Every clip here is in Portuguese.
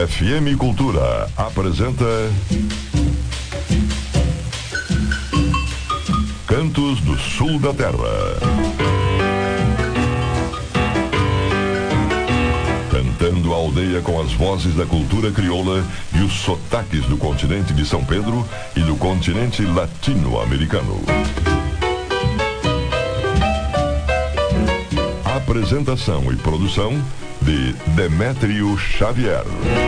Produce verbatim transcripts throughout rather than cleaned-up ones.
F M Cultura apresenta Cantos do Sul da Terra. Cantando a aldeia com as vozes da cultura crioula e os sotaques do continente de São Pedro e do continente latino-americano. Apresentação e produção de Demétrio Xavier.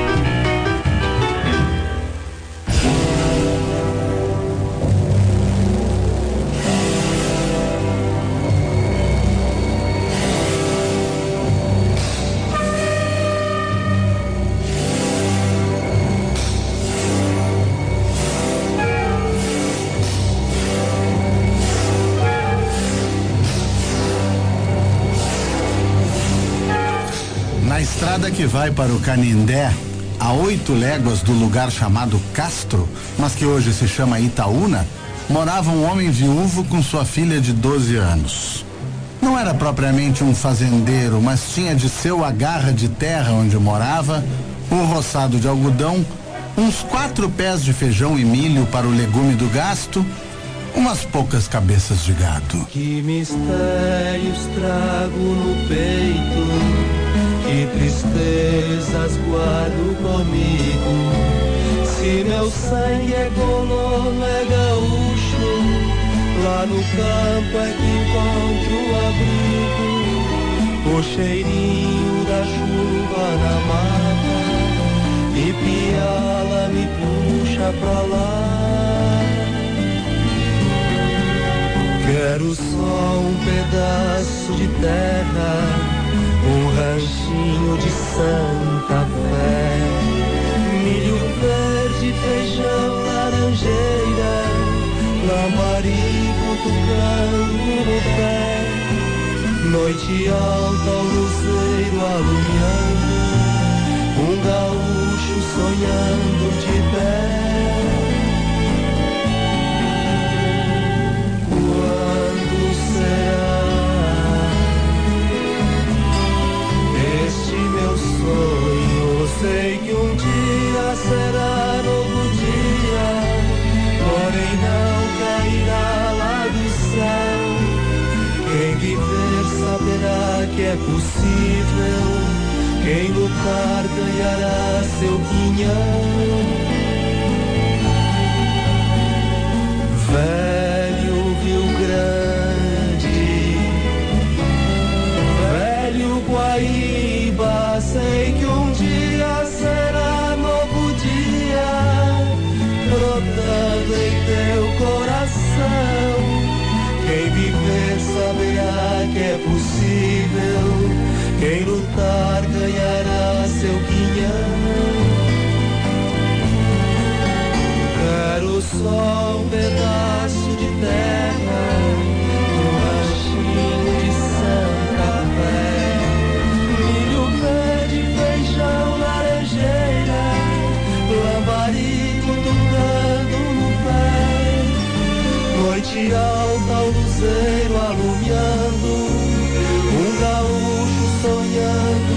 Na estrada que vai para o Canindé, a oito léguas do lugar chamado Castro, mas que hoje se chama Itaúna, morava um homem viúvo com sua filha de doze anos. Não era propriamente um fazendeiro, mas tinha de seu a garra de terra onde morava, um roçado de algodão, uns quatro pés de feijão e milho para o legume do gasto, umas poucas cabeças de gado. Que mistérios trago no peito, que tristezas guardo comigo. Se meu sangue é colono, é gaúcho, lá no campo é que encontro abrigo. O cheirinho da chuva na mata e piala me puxa pra lá. Quero só um pedaço de terra, um ranchinho de Santa Fé, milho verde, feijão, laranjeira, lambarico tocando no pé, noite alta ao luzeiro alumiando, um gaúcho sonhando de pé. Quando será meu sonho? Sei que um dia será novo dia, porém não cairá lá do céu. Quem viver saberá que é possível, quem lutar ganhará seu quinhão. Velho Rio Grande, velho Guaíba, sei que um dia será novo dia, brotando em teu coração. Quem viver saberá que é possível, quem lutar ganhará seu quinhão. Quero só um pedaço de terra, um ranchinho de Santa Fé, milho verde, feijão, laranjeira, lambarico tocando no pé, noite alta ao luzeiro alumiando, um gaúcho sonhando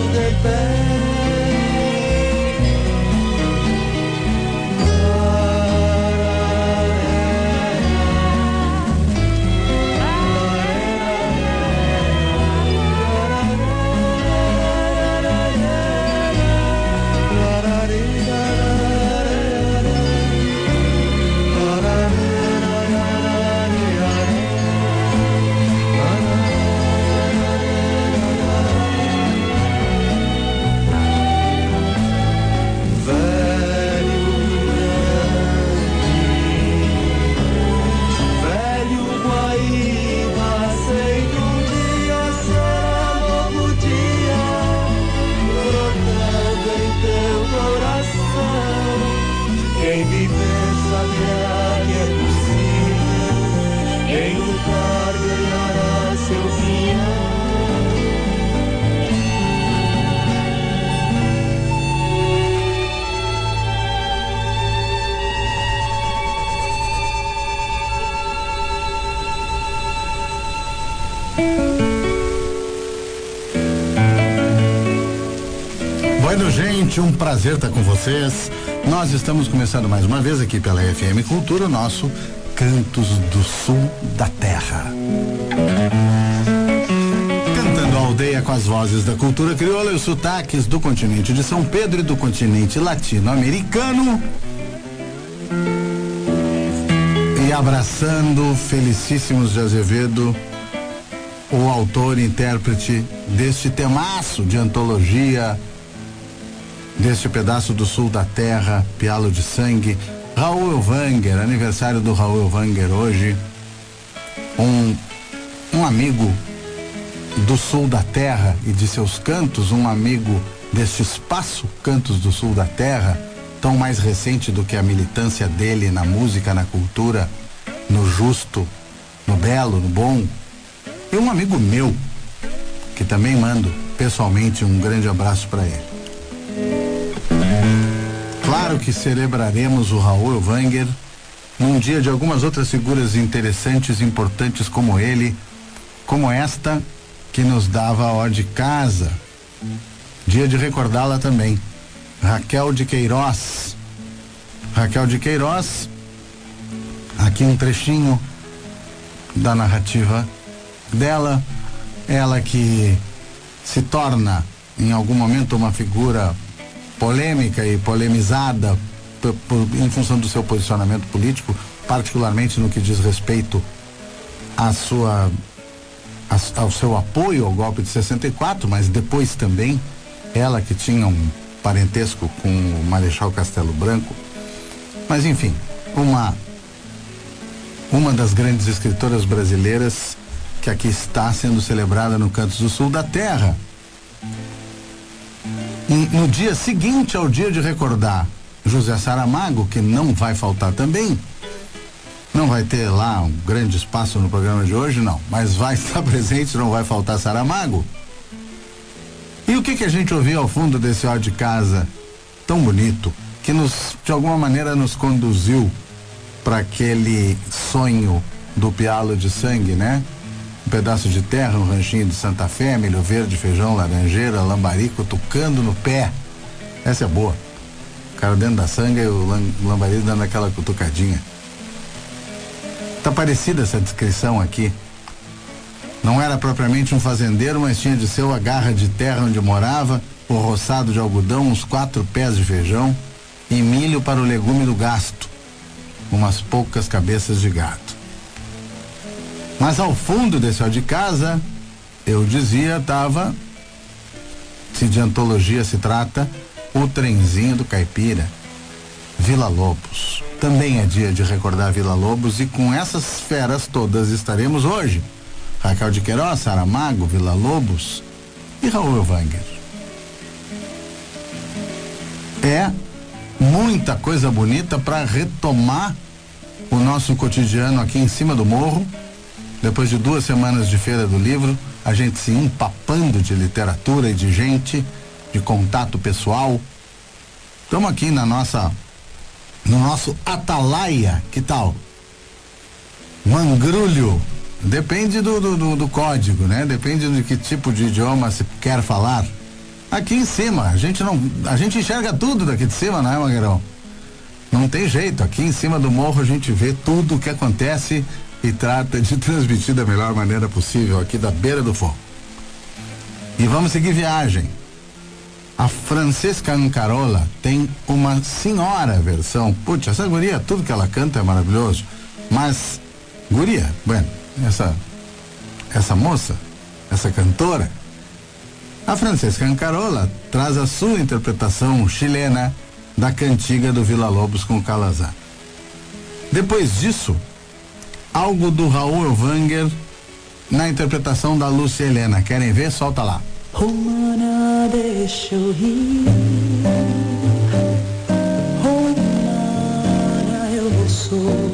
Bueno, gente, um prazer estar com vocês. Nós estamos começando mais uma vez aqui pela F M Cultura, o nosso Cantos do Sul da Terra. Cantando a aldeia com as vozes da cultura crioula e os sotaques do continente de São Pedro e do continente latino-americano. E abraçando Felicíssimos de Azevedo, o autor e intérprete deste temaço de antologia, deste pedaço do sul da terra, Pialo de Sangue, Raul Elvanger, aniversário do Raul Elvanger hoje, um, um amigo do sul da terra e de seus cantos, um amigo deste espaço Cantos do Sul da Terra, tão mais recente do que a militância dele na música, na cultura, no justo, no belo, no bom. E um amigo meu, que também mando pessoalmente um grande abraço para ele. Claro que celebraremos o Raul Elvanger num dia de algumas outras figuras interessantes e importantes como ele, como esta que nos dava a hora de casa. Dia de recordá-la também, Raquel de Queiroz. Raquel de Queiroz, aqui um trechinho da narrativa dela, ela que se torna em algum momento uma figura polêmica e polemizada por, por, em função do seu posicionamento político, particularmente no que diz respeito à sua, a, ao seu apoio ao golpe de sessenta e quatro, mas depois também ela que tinha um parentesco com o Marechal Castelo Branco. Mas enfim, uma uma das grandes escritoras brasileiras que aqui está sendo celebrada no Cantos do Sul da Terra. No dia seguinte ao dia de recordar José Saramago, que não vai faltar também, não vai ter lá um grande espaço no programa de hoje, não, mas vai estar presente, não vai faltar Saramago. E o que que a gente ouviu ao fundo desse ó de casa tão bonito, que nos, de alguma maneira nos conduziu para aquele sonho do Pialo de Sangue, né? Um pedaço de terra, um ranchinho de Santa Fé, milho verde, feijão, laranjeira, lambarico, tucando no pé. Essa é boa. O cara dentro da sanga e o lambarico dando aquela cutucadinha. Tá parecida essa descrição aqui. Não era propriamente um fazendeiro, mas tinha de seu a garra de terra onde morava, o roçado de algodão, uns quatro pés de feijão e milho para o legume do gasto, umas poucas cabeças de gado. Mas ao fundo desse ó de casa, eu dizia, tava, se de antologia se trata, o trenzinho do caipira, Vila Lobos. Também é dia de recordar Vila Lobos e com essas feras todas estaremos hoje. Raquel de Queiroz, Saramago, Vila Lobos e Raul Elvanger. É muita coisa bonita para retomar o nosso cotidiano aqui em cima do morro. Depois de duas semanas de Feira do Livro, a gente se empapando de literatura e de gente, de contato pessoal. Estamos aqui na nossa, no nosso Atalaia, que tal? Mangrulho. Depende do, do, do, do código, né? Depende de que tipo de idioma se quer falar. Aqui em cima, a gente não, a gente enxerga tudo daqui de cima, não é, Mangueirão? Não tem jeito, aqui em cima do morro a gente vê tudo o que acontece e trata de transmitir da melhor maneira possível aqui da beira do fogo. E vamos seguir viagem. A Francesca Ancarola tem uma senhora versão. Putz, essa guria, tudo que ela canta é maravilhoso. Mas, guria, bueno, essa, essa moça, essa cantora, a Francesca Ancarola traz a sua interpretação chilena da cantiga do Vila Lobos com o Calazán. Depois disso, algo do Raul Elvanger na interpretação da Lúcia Helena. Querem ver? Solta lá. Romana, deixa eu rir. Romana, eu vou sou.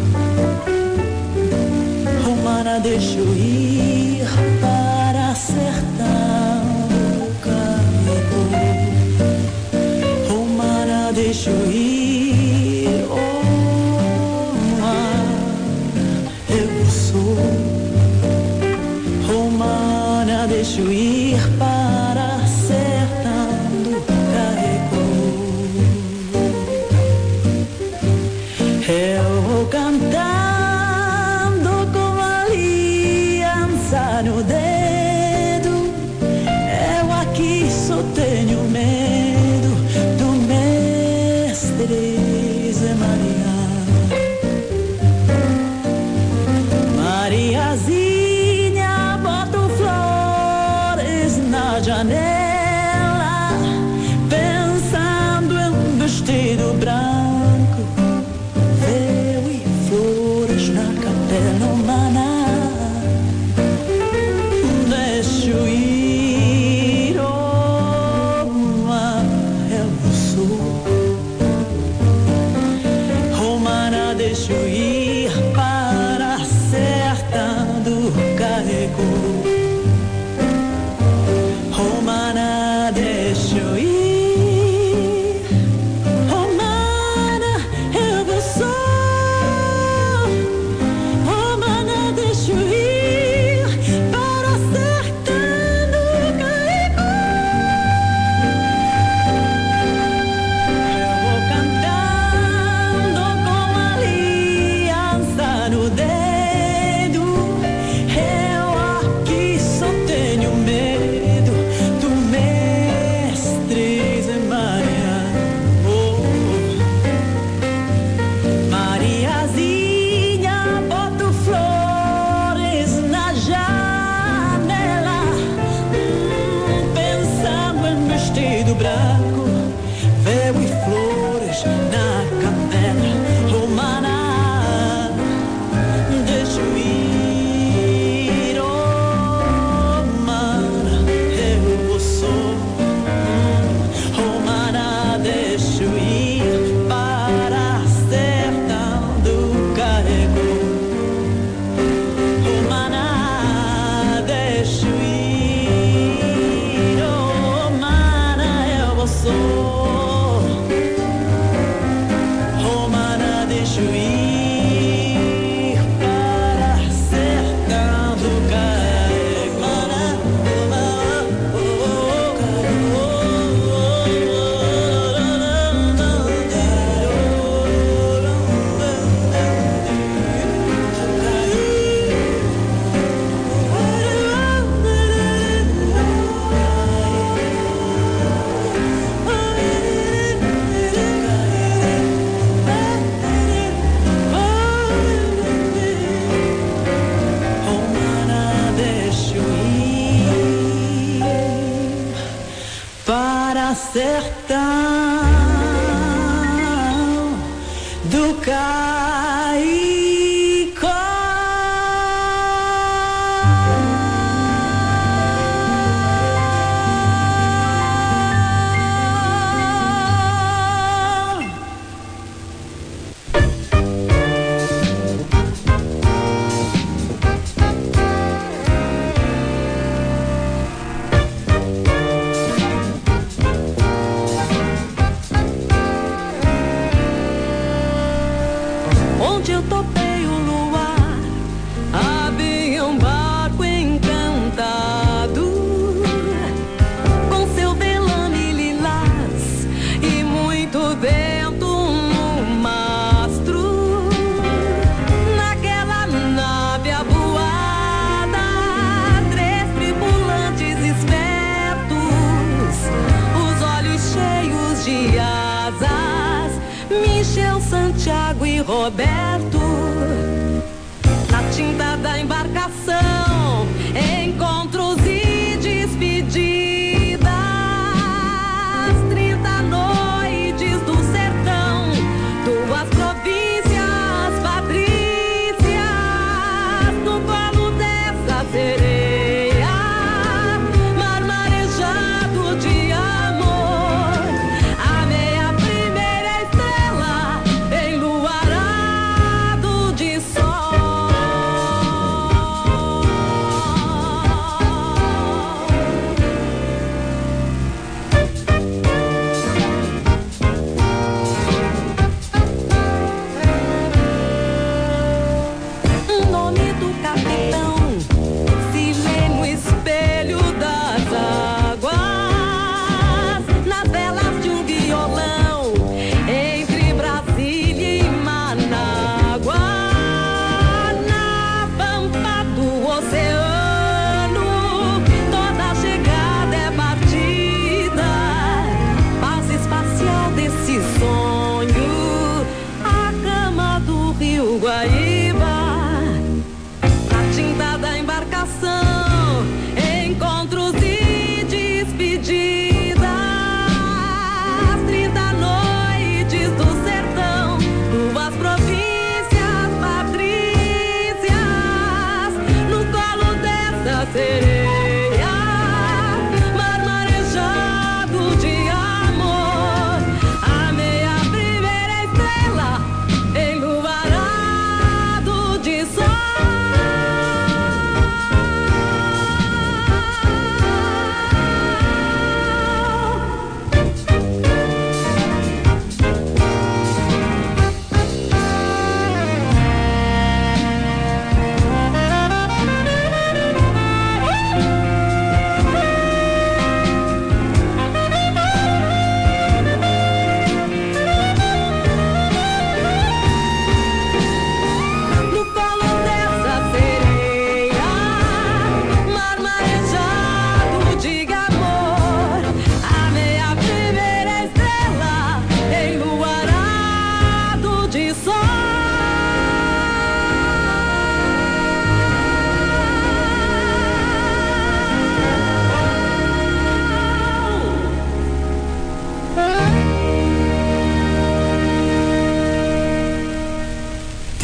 Romana, deixa eu ir para acertar o caminho. Romana, deixa eu ir. Oh, eu sou. Romana, deixa eu ir para acertando o no dedo. Eu aqui só tenho medo do mestre Zé Maria. Mariazinha, boto flores na janela, pensando em um vestido branco, véu e flores na capela humana. Deixo ir, oh, eu sou romana, deixo ir para a sertão do Carrego. Romana, deixo ir, romana, eu vou só. Romana, deixo ir para a sertão do Carrego. Eu vou cantando com aliança no dedo. Eu aqui só tenho medo do mestre Zé Maria. Oh. Mariazinha, boto flores na janela, hum, pensando em vestido branco, véu e flores na capela romana. Deixo ir, oh, mana, eu vou só. Romana, deixo ir para a sertão do Carrego. Romana, deixo ir, oh, mana, eu vou só. Romana, deixo ir para a sertão do Carrego. Romana, deixo ir para a sertão do onde eu topei o luar, havia um barco encantado, com seu velame lilás e muito vento no mastro. Naquela nave aboada, três tripulantes espertos, os olhos cheios de asas, Michel, Santiago e Roberto. Na tinta da embarcação, encontros e despedidas, trinta noites do sertão, duas províncias patrícias, no colo dessa sereia, mar marejado de amor. Amei a primeira estrela enluarado de sol.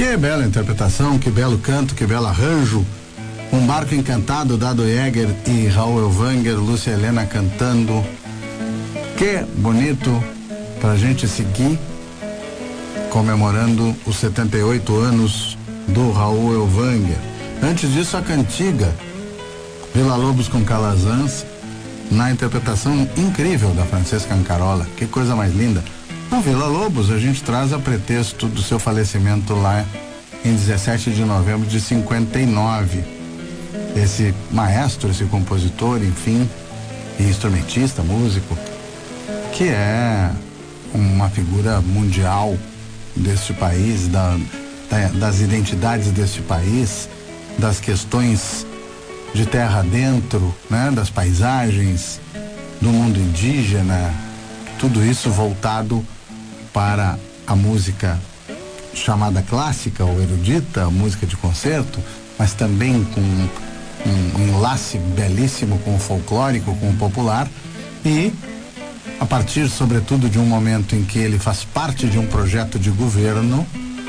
Que bela interpretação, que belo canto, que belo arranjo. Um Barco Encantado, Dado Jäger e Raul Elvanger, Lúcia Helena cantando. Que bonito pra gente seguir comemorando os setenta e oito anos do Raul Elvanger. Antes disso, a cantiga Vila Lobos com Calazans, na interpretação incrível da Francesca Ancarola. Que coisa mais linda. O Vila Lobos a gente traz a pretexto do seu falecimento lá em dezessete de novembro de cinquenta e nove. Esse maestro, esse compositor, enfim, e instrumentista, músico, que é uma figura mundial deste país, da, da, das identidades deste país, das questões de terra dentro, né, das paisagens, do mundo indígena, tudo isso voltado para a música chamada clássica ou erudita, a música de concerto, mas também com um, um enlace belíssimo com o folclórico, com o popular, e a partir, sobretudo, de um momento em que ele faz parte de um projeto de governo,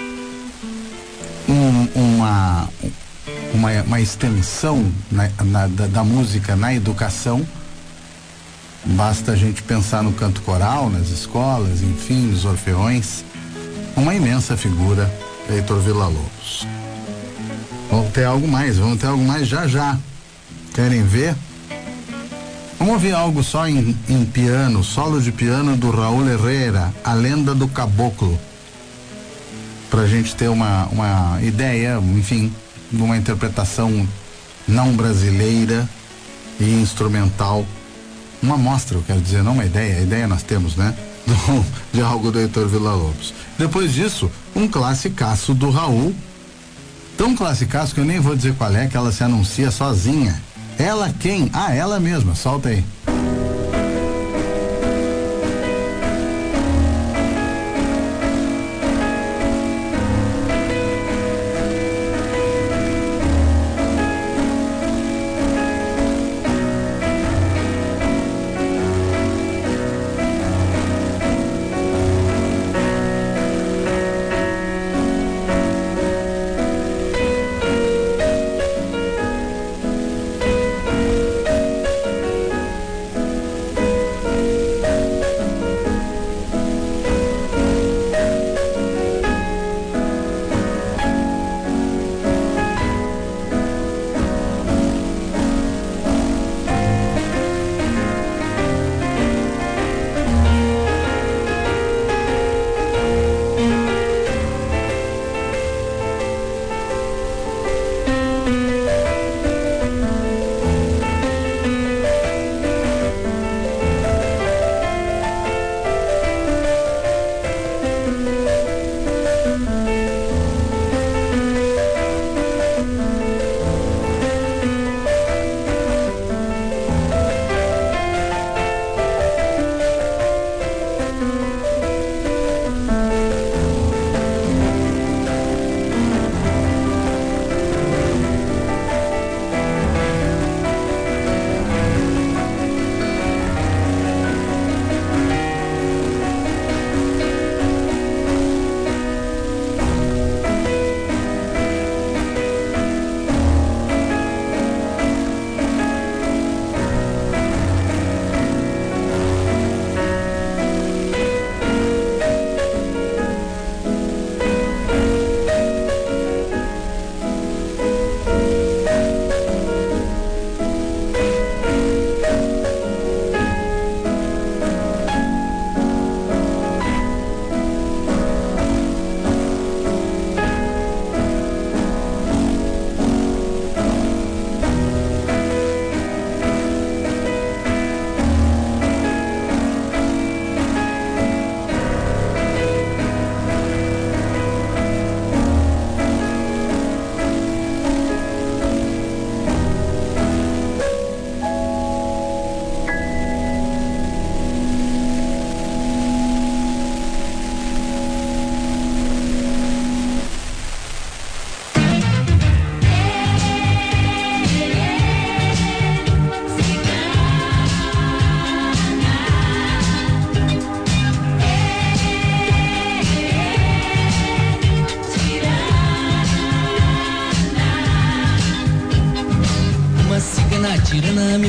um, uma, uma, uma extensão na, na, da, da música na educação. Basta a gente pensar no canto coral, nas escolas, enfim, nos orfeões. Uma imensa figura, Heitor Villa-Lobos. Vamos ter algo mais, vamos ter algo mais já já. Querem ver? Vamos ouvir algo só em, em piano, solo de piano do Raul Herrera, A Lenda do Caboclo. Pra gente ter uma, uma ideia, enfim, de uma interpretação não brasileira e instrumental. Uma amostra, eu quero dizer, não uma ideia, a ideia nós temos, né? Do, de algo do Heitor Villa-Lobos. Depois disso, um classicaço do Raul, tão classicaço que eu nem vou dizer qual é, que ela se anuncia sozinha. Ela quem? Ah, ela mesma, solta aí.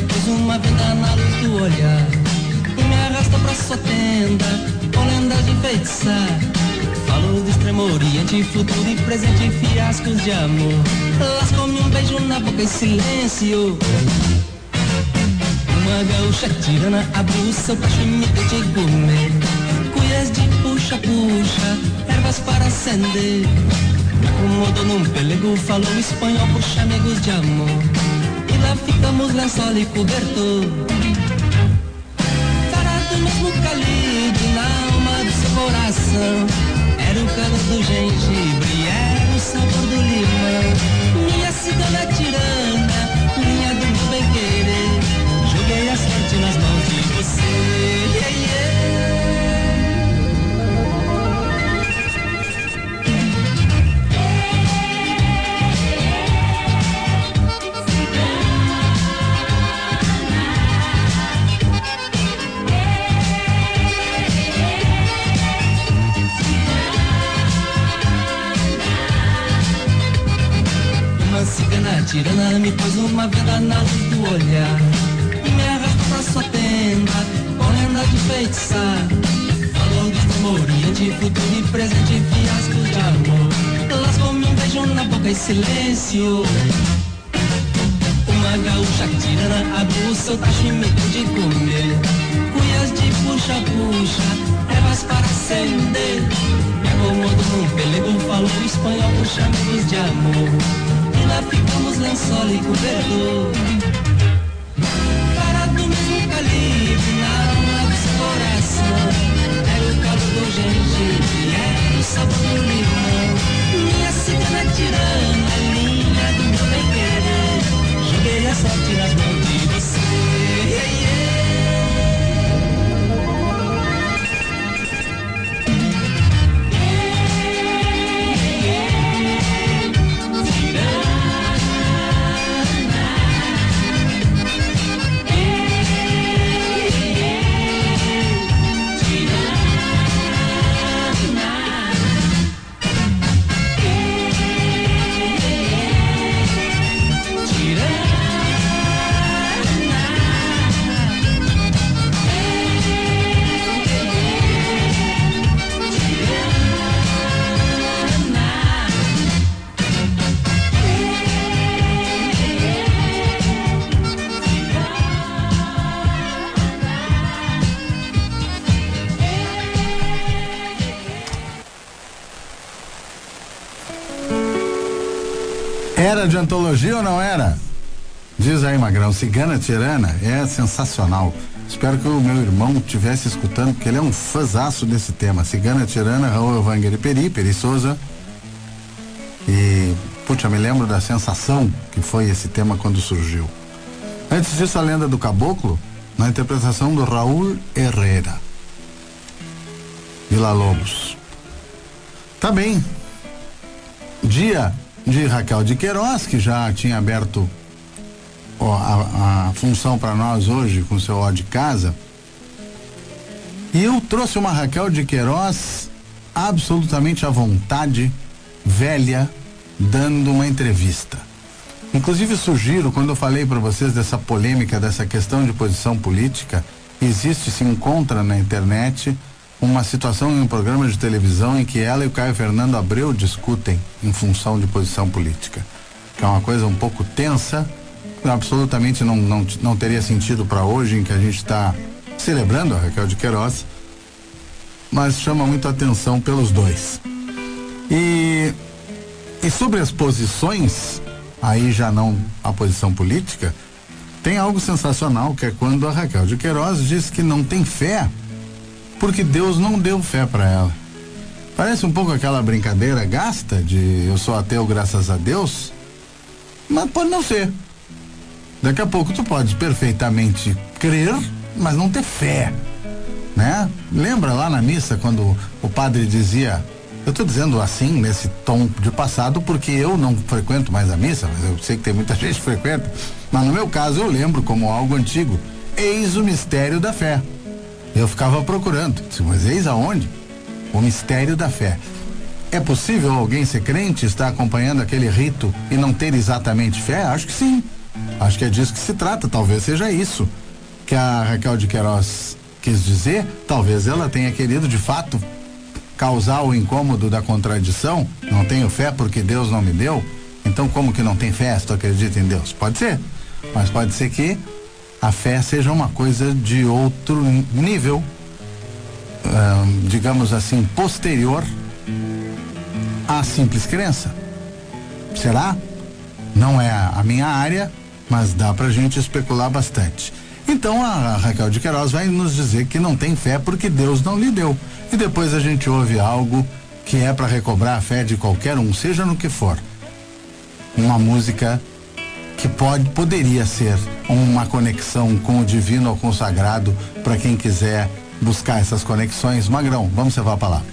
pôs uma venda na luz do olhar e me arrastou pra sua tenda, com lendas de enfeitiçar. Falou do extremo oriente, futuro e presente, fiascos de amor. Lascou-me um beijo na boca em silêncio. Uma gaúcha tirana abriu o seu tacho e me deu de gourmet. Cuias de puxa-puxa, ervas para acender. Me acomodou num pelego, falou espanhol por chamegos de amor. E lá ficamos lençol e cobertor. Cara do mesmo calibre na alma do seu coração. Era o calor do gengibre, era o sabor do limão. Minha cigana tirana, linha do meu bem querer. Joguei a sorte nas mãos de você. Yeah, yeah. Uma cigana tirana me pôs uma venda na luz do olhar e me arrastou pra sua tenda, com lenda de feitiçar. Falou de extremo oriente, futuro e presente, fiasco de amor. Lascou-me um beijo na boca em silêncio. Uma gaúcha tirana abriu o seu tacho e me deu de comer. Cuias de puxa-puxa, ervas para acender. Me acomodou num pelego, falou espanhol por chamegos de amor. E lá ficamos lençol e cobertor. Cara do mesmo calibre na alma do seu coração. Era o calor do gengibre, era o sabor do limão. Minha cigana tirana, linha do meu bem querer. Joguei a sorte nas mãos de você. Yeah, yeah. Era de antologia ou não era? Diz aí, Magrão, Cigana Tirana é sensacional. Espero que o meu irmão estivesse escutando, porque ele é um fãzaço desse tema. Cigana Tirana, Raul Evanger Peri, Peri Souza. E, puxa, me lembro da sensação que foi esse tema quando surgiu. Antes disso, a Lenda do Caboclo, na interpretação do Raul Herrera. Vila Lobos. Tá bem. Dia de Raquel de Queiroz, que já tinha aberto ó, a, a função para nós hoje com seu ó de casa. E eu trouxe uma Raquel de Queiroz absolutamente à vontade, velha, dando uma entrevista. Inclusive sugiro, quando eu falei para vocês dessa polêmica, dessa questão de posição política, existe, se encontra na internet uma situação em um programa de televisão em que ela e o Caio Fernando Abreu discutem em função de posição política, que é uma coisa um pouco tensa, absolutamente não, não, não teria sentido para hoje, em que a gente está celebrando a Raquel de Queiroz, mas chama muito a atenção pelos dois. E, e sobre as posições, aí já não a posição política, tem algo sensacional, que é quando a Raquel de Queiroz diz que não tem fé porque Deus não deu fé para ela. Parece um pouco aquela brincadeira gasta de eu sou ateu graças a Deus, mas pode não ser. Daqui a pouco tu pode perfeitamente crer, mas não ter fé, né? Lembra lá na missa quando o padre dizia, eu tô dizendo assim nesse tom de passado porque eu não frequento mais a missa, mas eu sei que tem muita gente que frequenta, mas no meu caso eu lembro como algo antigo, eis o mistério da fé. Eu ficava procurando, disse, mas eis aonde? O mistério da fé. É possível alguém ser crente, estar acompanhando aquele rito e não ter exatamente fé? Acho que sim. Acho que é disso que se trata, talvez seja isso que a Raquel de Queiroz quis dizer. Talvez ela tenha querido de fato causar o incômodo da contradição. Não tenho fé porque Deus não me deu, então como que não tem fé se tu acredita em Deus? Pode ser, mas pode ser que a fé seja uma coisa de outro nível, hum, digamos assim, posterior à simples crença. Será? Não é a minha área, mas dá pra gente especular bastante. Então a Raquel de Queiroz vai nos dizer que não tem fé porque Deus não lhe deu. E depois a gente ouve algo que é para recobrar a fé de qualquer um, seja no que for. Uma música que pode, poderia ser uma conexão com o divino ou com o sagrado para quem quiser buscar essas conexões. Magrão, vamos levar a palavra.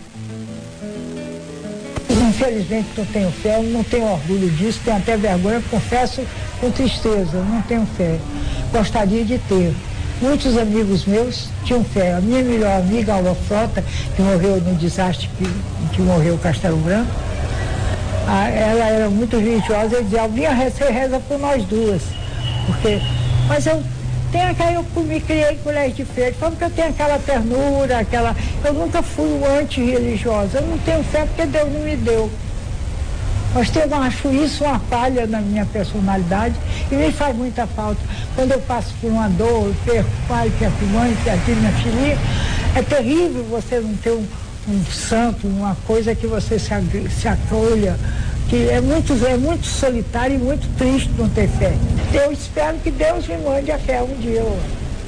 Infelizmente não tenho fé, não tenho orgulho disso, tenho até vergonha, confesso com tristeza, não tenho fé. Gostaria de ter. Muitos amigos meus tinham fé. A minha melhor amiga, Alva Frota, que morreu no desastre que, que morreu o Castelo Branco, a, ela era muito religiosa e dizia, Alvinha, você reza por nós duas. Porque, mas eu tenho aquela, eu me criei em colégio de freira, porque eu tenho aquela ternura, aquela. Eu nunca fui anti-religiosa, eu não tenho fé porque Deus não me deu. Mas eu acho isso uma falha na minha personalidade e me faz muita falta. Quando eu passo por uma dor, eu perco o pai, perco a mãe, perco a minha filhinha, é terrível você não ter um, um santo, uma coisa que você se, se acolha, que é muito, é muito solitário e muito triste não ter fé. Eu espero que Deus me mande a fé um dia. Eu,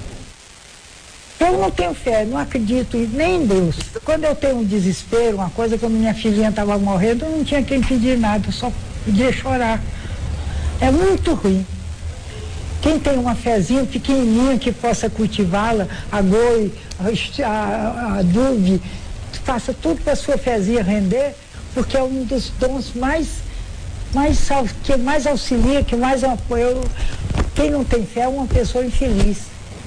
eu não tenho fé, não acredito nem em Deus. Quando eu tenho um desespero, uma coisa, quando minha filhinha estava morrendo, eu não tinha quem pedir nada, eu só podia chorar. É muito ruim. Quem tem uma fezinha pequenininha que possa cultivá-la, a goi, a, a, a adube, faça tudo para a sua fezinha render, porque é um dos dons mais, mais que mais auxilia, que mais apoia. Quem não tem fé é uma pessoa infeliz.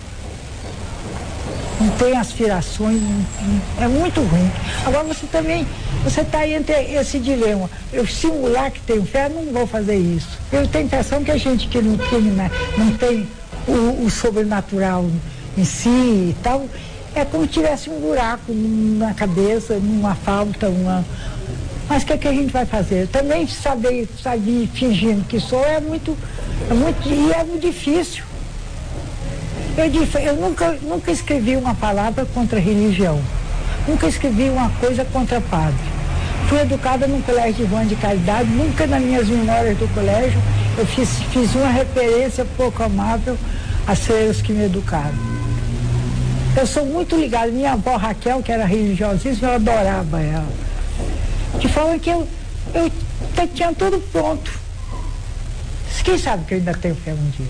Não tem aspirações, é muito ruim. Agora você também, você está entre esse dilema. Eu simular que tenho fé, não vou fazer isso. Eu tenho a impressão que a gente que não tem, não tem o, o sobrenatural em si e tal, é como se tivesse um buraco na cabeça, uma falta, uma... Mas o que, é que a gente vai fazer? Também saber, saber fingindo que sou é muito, é muito, e é muito difícil. Eu, disse, eu nunca, nunca escrevi uma palavra contra a religião, nunca escrevi uma coisa contra padre. Fui educada num colégio de Irmã de Caridade, nunca nas minhas memórias do colégio eu fiz, fiz uma referência pouco amável às freiras que me educaram. Eu sou muito ligada, minha avó Raquel, que era religiosíssima, eu adorava ela. De forma que eu, eu tinha tudo pronto. Quem sabe que eu ainda tenho fé um dia.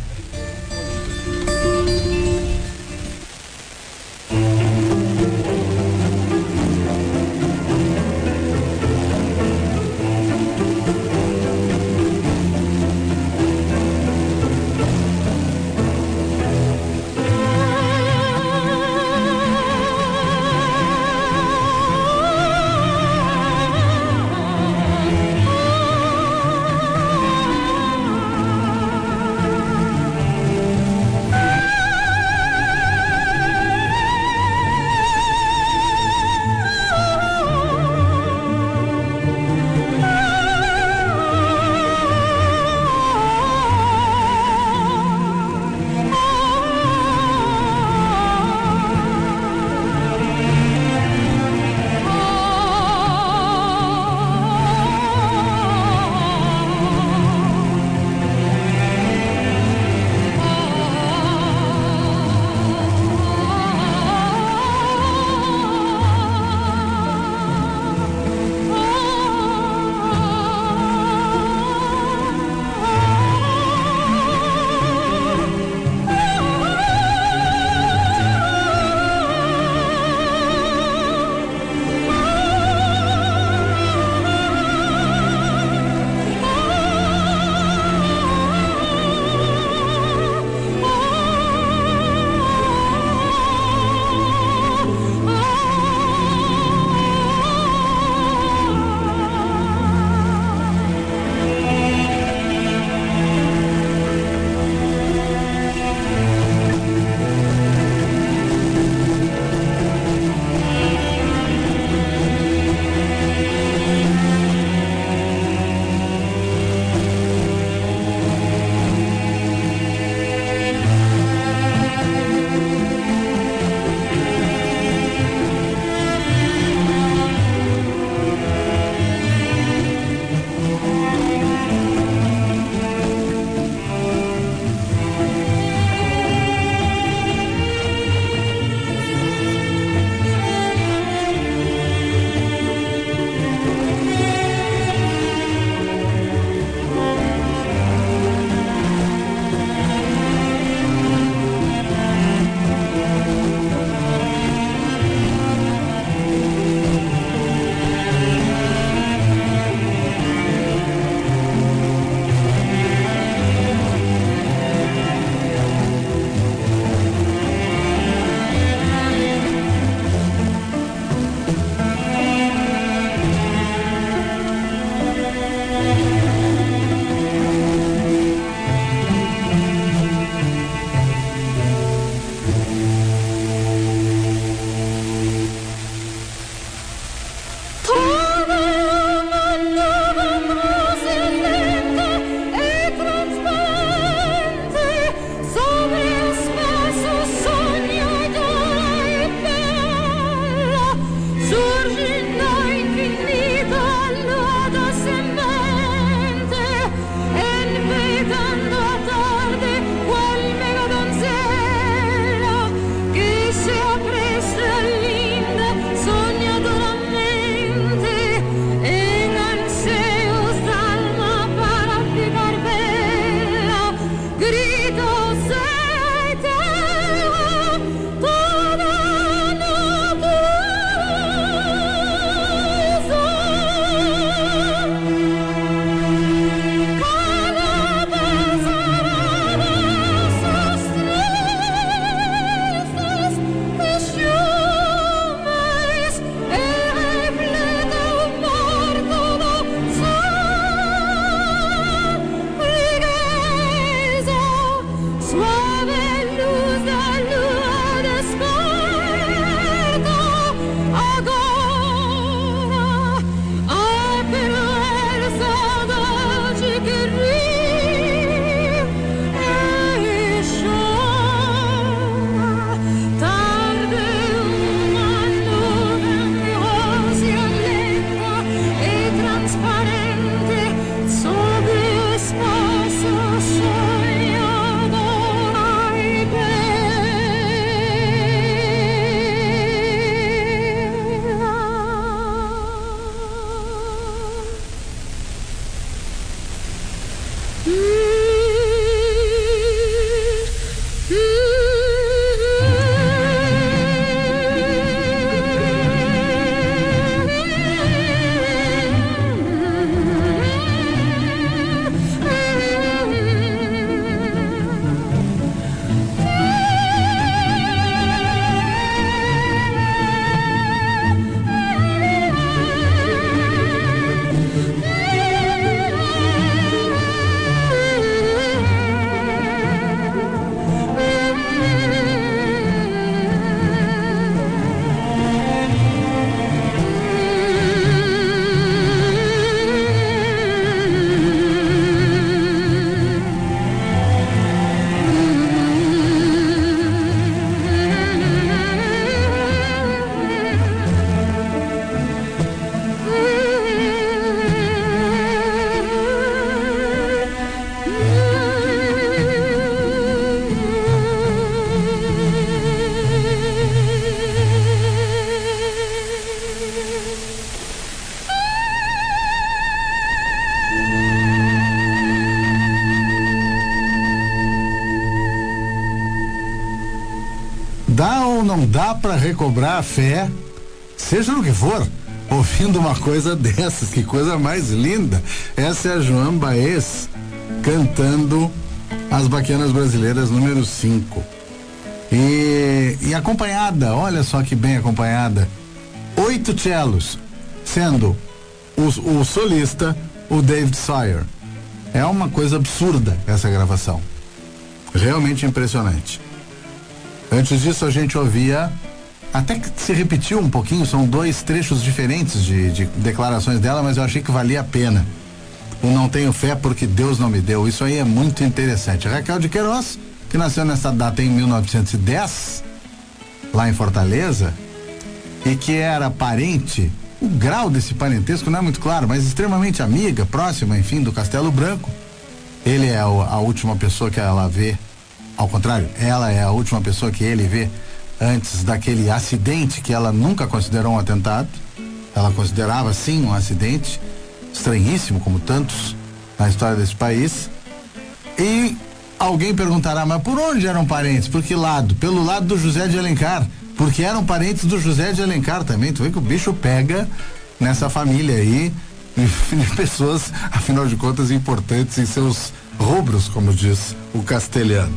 Dá ou não dá para recobrar a fé, seja no que for, ouvindo uma coisa dessas? Que coisa mais linda. Essa é a Joan Baez cantando As Baquianas Brasileiras número cinco. E, e acompanhada, olha só que bem acompanhada, oito cellos, sendo o, o solista o David Sawyer. É uma coisa absurda essa gravação, realmente impressionante. Antes disso a gente ouvia, até que se repetiu um pouquinho, são dois trechos diferentes de, de declarações dela, mas eu achei que valia a pena. O Não Tenho Fé Porque Deus Não Me Deu, isso aí é muito interessante. Raquel de Queiroz, que nasceu nessa data em mil novecentos e dez, lá em Fortaleza, e que era parente, o grau desse parentesco não é muito claro, mas extremamente amiga, próxima, enfim, do Castelo Branco. Ele é a, a última pessoa que ela vê, ao contrário, ela é a última pessoa que ele vê antes daquele acidente que ela nunca considerou um atentado. Ela considerava sim um acidente estranhíssimo, como tantos na história desse país. E alguém perguntará, mas por onde eram parentes? Por que lado? Pelo lado do José de Alencar, porque eram parentes do José de Alencar também. Tu vê que o bicho pega nessa família aí de pessoas, afinal de contas, importantes em seus rubros, como diz o castelhano.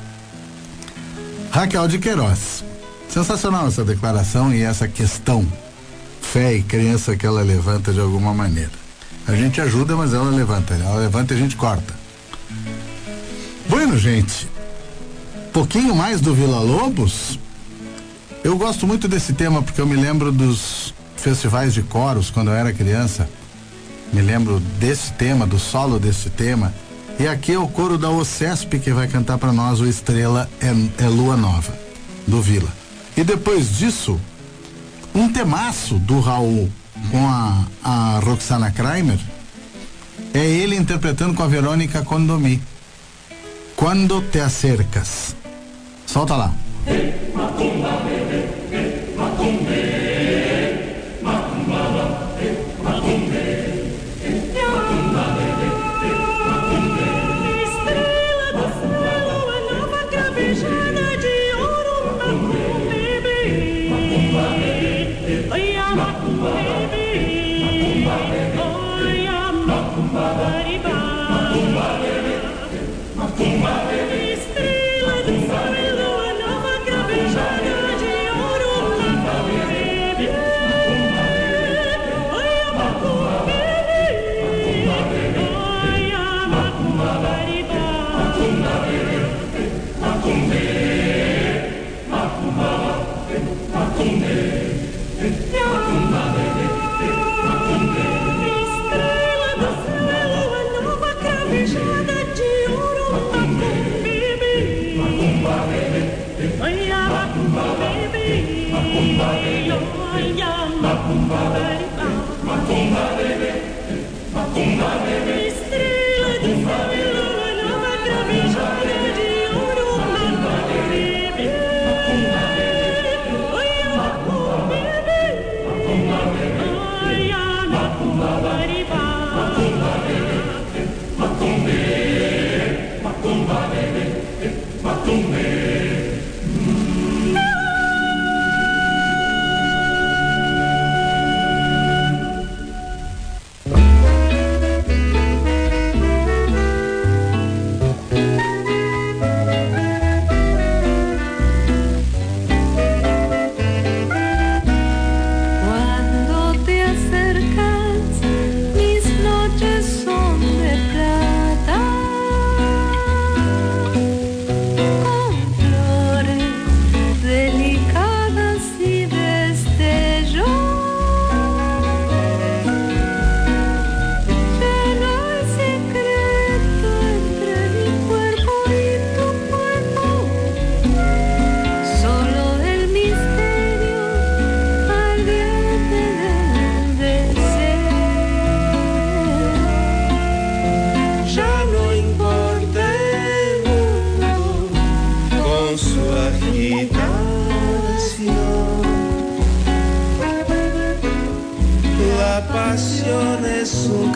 Raquel de Queiroz, sensacional essa declaração e essa questão fé e crença que ela levanta de alguma maneira. A gente ajuda, mas ela levanta, ela levanta e a gente corta. Bueno, gente, pouquinho mais do Vila Lobos. Eu gosto muito desse tema porque eu me lembro dos festivais de coros quando eu era criança. Me lembro desse tema, do solo desse tema. E aqui é o coro da OCESP que vai cantar para nós o Estrela é, é Lua Nova, do Vila. E depois disso, um temaço do Raul com a, a Roxana Kramer, é ele interpretando com a Verônica Condomí. Quando Te Acercas. Solta lá. Hey, macumba, bebê, hey, macumba, hey, macumba, hey, macumba, hey, macumba, bebê, hey, macumba. Estrela do céu, a nova cravejada de ouro, macumba, bebê, macumba, bebê, oi, a macumba, bebê, oi, a macumba, bebê, macumba, bebê, macumba, bebê, estrela do céu. pasión es un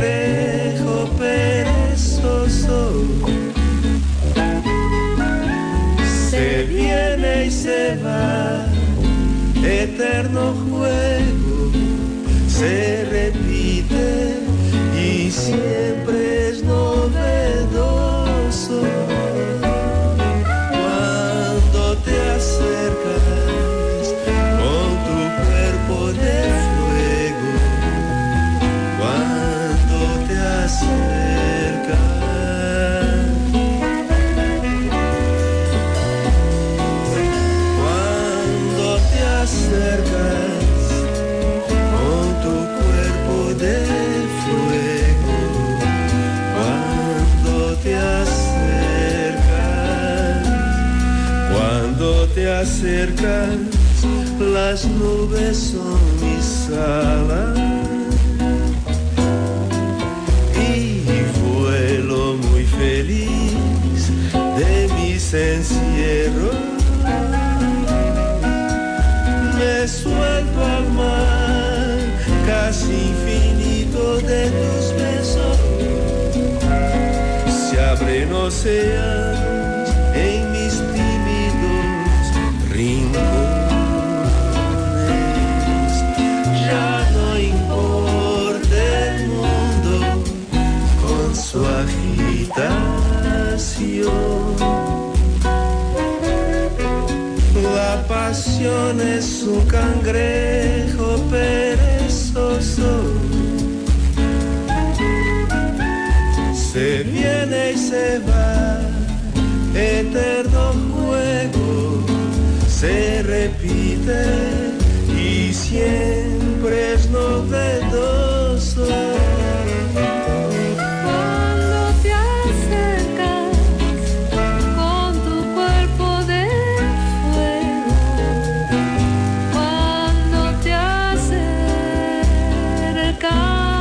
cangrejo perezoso. Se viene y se va, eterno juego, se repite y siempre es novedoso. Cuando te acercas con tu cuerpo de fuego, cuando te acercas, cuando te acercas con tu cuerpo de fuego, cuando te acercas, cuando te acercas, las nubes son mis alas y vuelo muy feliz de mis encierros. Me suelto al mar casi infinito de tus besos. Se abren océanos en mis tímidos rincones. Ya no importa el mundo con su agitación. La pasión es un cangrejo perezoso. Se viene y se va, eterno juego, se repite y siempre es novedoso. Cuando te acercas con tu cuerpo de fuego, cuando te acercas,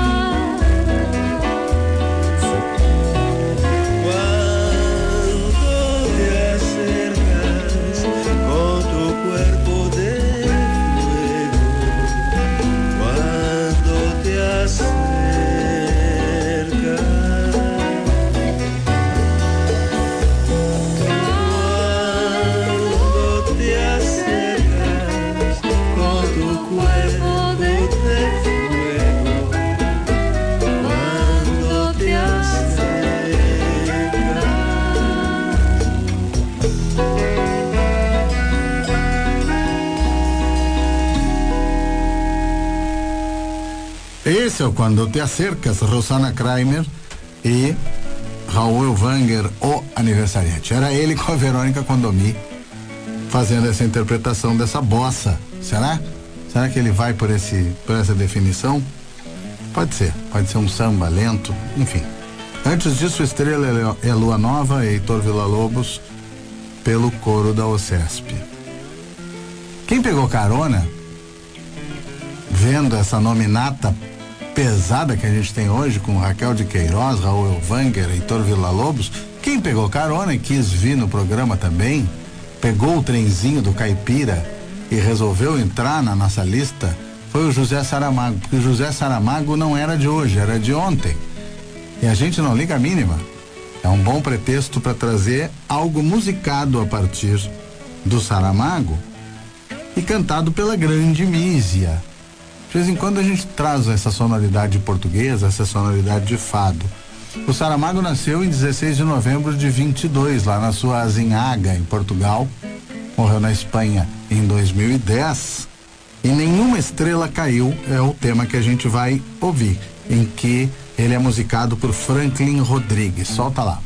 Cuando te acercas con tu cuerpo de fuego, cuando te acercas, cuando te acercas con tu cuerpo de fuego, cuando te Esse é o Quando Te Acercas, Rosana Kramer e Raul Wanger, o aniversariante. Era ele com a Verônica Condomí fazendo essa interpretação dessa bossa. Será? Será que ele vai por, esse, por essa definição? Pode ser, pode ser um samba lento, enfim. Antes disso, Estrela é Lua Nova, Heitor Villa-Lobos, pelo coro da OCESP. Quem pegou carona, vendo essa nominata pesada que a gente tem hoje, com Raquel de Queiroz, Raul Wanger, Heitor Villa-Lobos, quem pegou carona e quis vir no programa também, pegou o trenzinho do Caipira e resolveu entrar na nossa lista, foi o José Saramago, porque o José Saramago não era de hoje, era de ontem. E a gente não liga a mínima. É um bom pretexto para trazer algo musicado a partir do Saramago e cantado pela grande Mísia. De vez em quando a gente traz essa sonoridade portuguesa, essa sonoridade de fado. O Saramago nasceu em dezesseis de novembro de vinte e dois, lá na sua Azinhaga, em Portugal. Morreu na Espanha em dois mil e dez. E Nenhuma Estrela Caiu é o tema que a gente vai ouvir, em que ele é musicado por Franklin Rodrigues. Solta lá.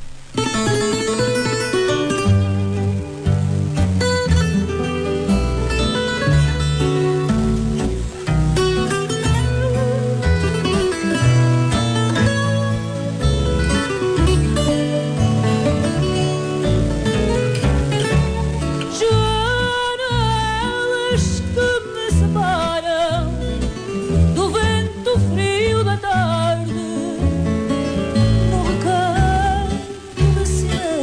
frio da tarde, no recanto da seara.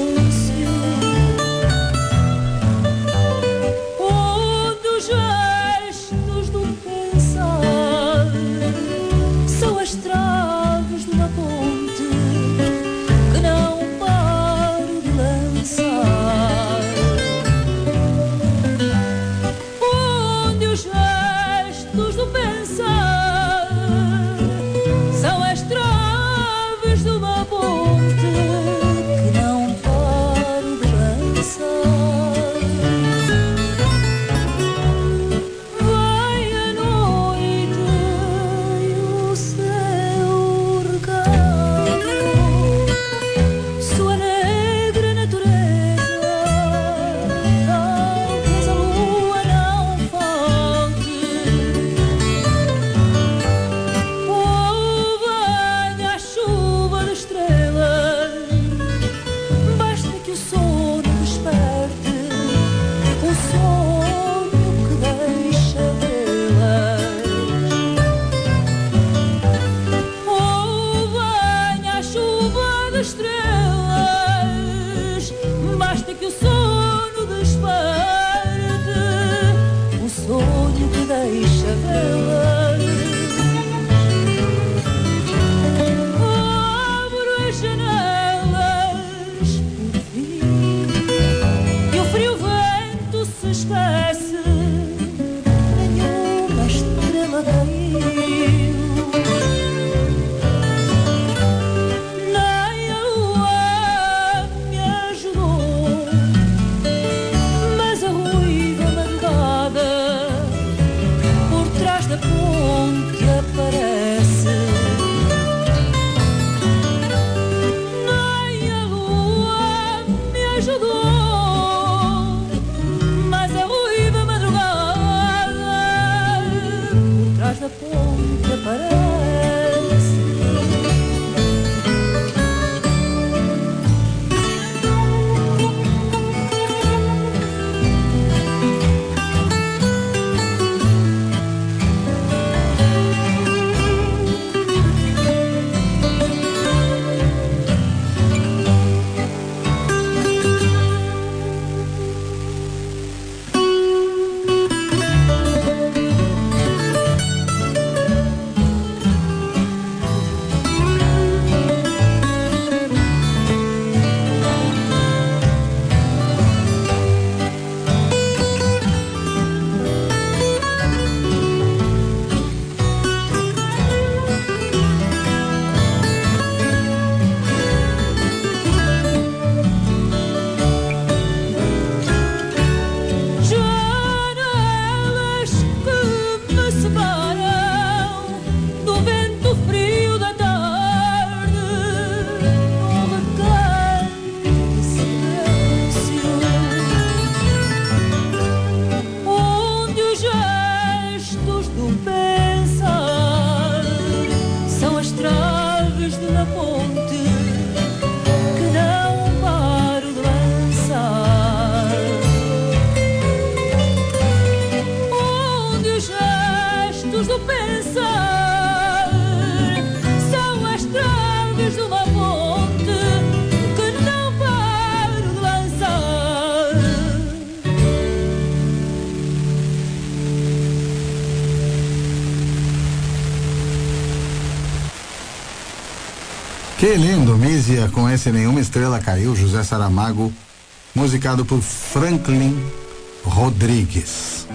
Que lindo, Mísia, com esse Nenhuma Estrela Caiu, José Saramago, musicado por Franklin Rodrigues.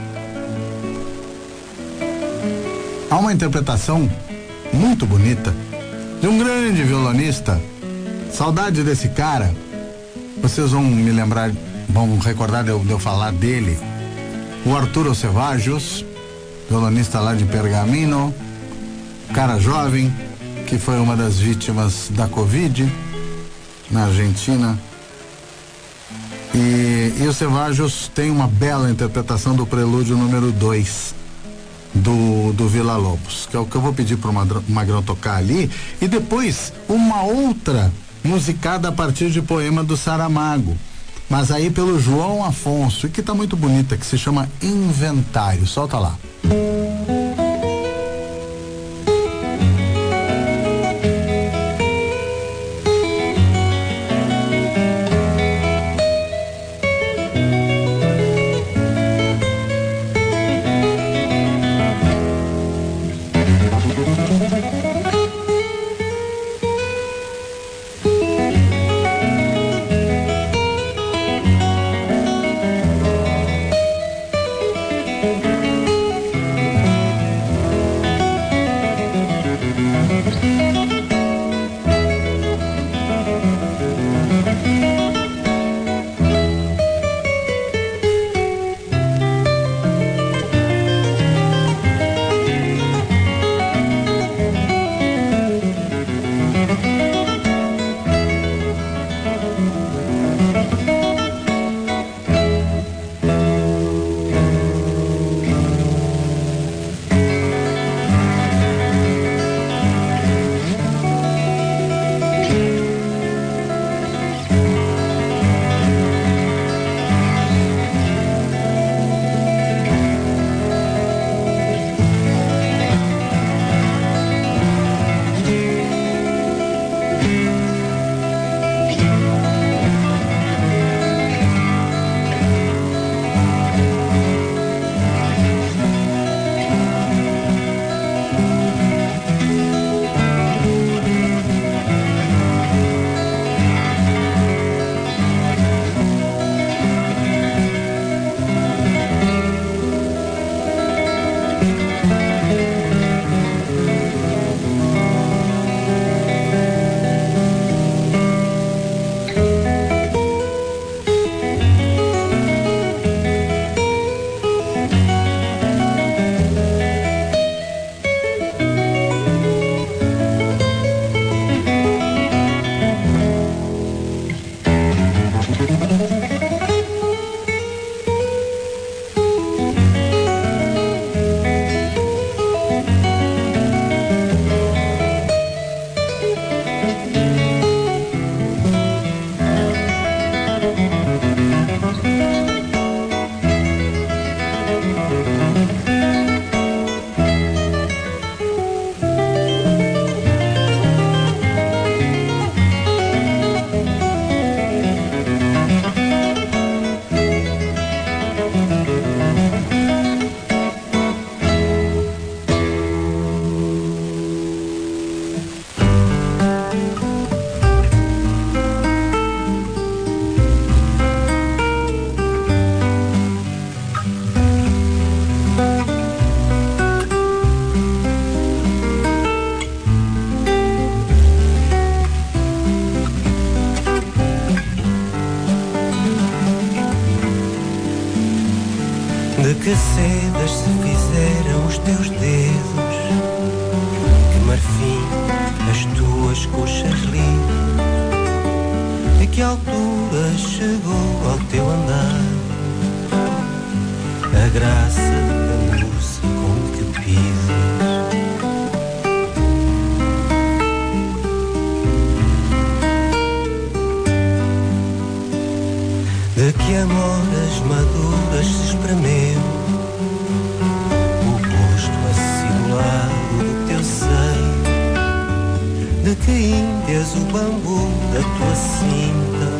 Há uma interpretação muito bonita de um grande violonista. Saudade desse cara. Vocês vão me lembrar, vão recordar de eu, de eu falar dele. O Arturo Sevajos, violonista lá de Pergamino, cara jovem, que foi uma das vítimas da Covid na Argentina. E, e o Sevajos tem uma bela interpretação do prelúdio número dois do, do Villa Lobos, que é o que eu vou pedir para o Magrão tocar ali, e depois uma outra musicada a partir de poema do Saramago, mas aí pelo João Afonso, e que tá muito bonita, que se chama Inventário. Solta lá. Que sedas se fizeram os teus dedos, que marfim as tuas coxas livres, de que altura chegou ao teu andar a graça da luz com que pisas. De que amoras maduras se espremeu o gosto acidulado do teu seio, de que índias o bambu da tua cinta,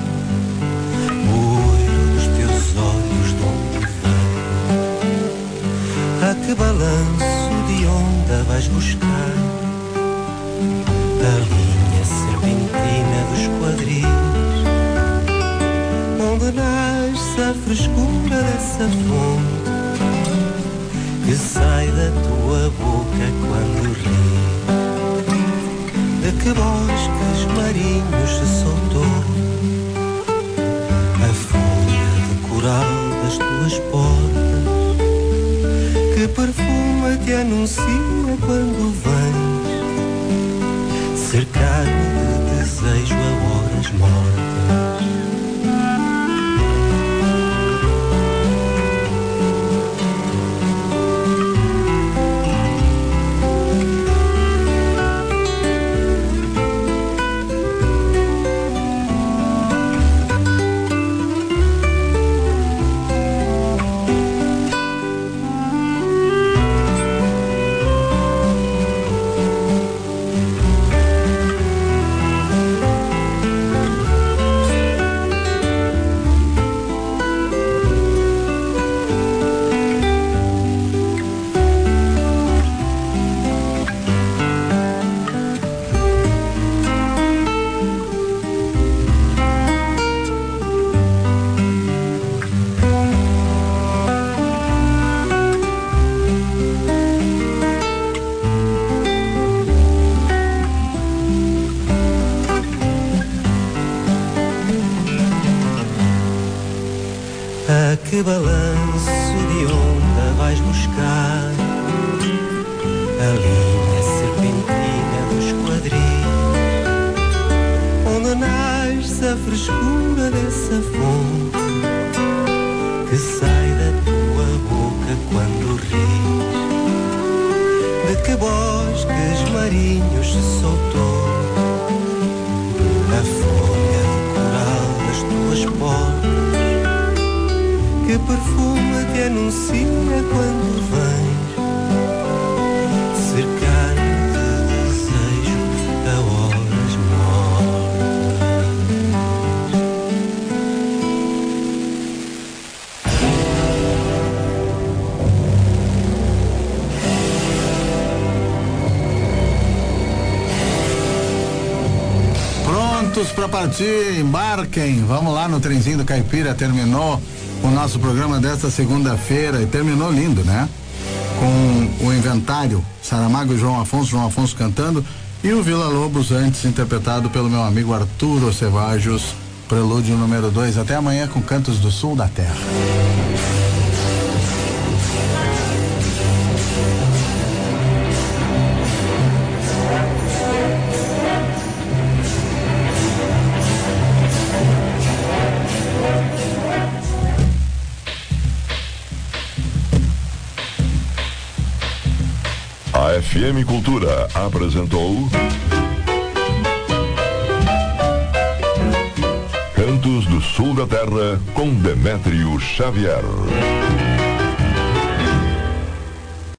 o olho dos teus olhos de onde veio, a que balanço de onda vais buscar a linha frescura dessa fonte que sai da tua boca quando ri. De que bosques marinhos se soltou a folha de coral das tuas portas, que perfuma te anuncia quando vens cercar-me de desejo a horas mortas. Que balanço de onda vais buscar a linha serpentina dos quadris, onde nasce a frescura dessa fonte que sai da tua boca quando ris. De que bosques marinhos se soltou a folha de coral das tuas portas, que perfume te anuncia quando vens cercar-me de desejo a horas mortas. Prontos para partir, embarquem. Vamos lá no trenzinho do Caipira. Terminou o nosso programa desta segunda-feira e terminou lindo, né? Com o Inventário, Saramago e João Afonso, João Afonso cantando, e o Vila Lobos antes interpretado pelo meu amigo Arturo Cevajos, prelúdio número dois. Até amanhã com Cantos do Sul da Terra. A F M Cultura apresentou Cantos do Sul da Terra com Demétrio Xavier.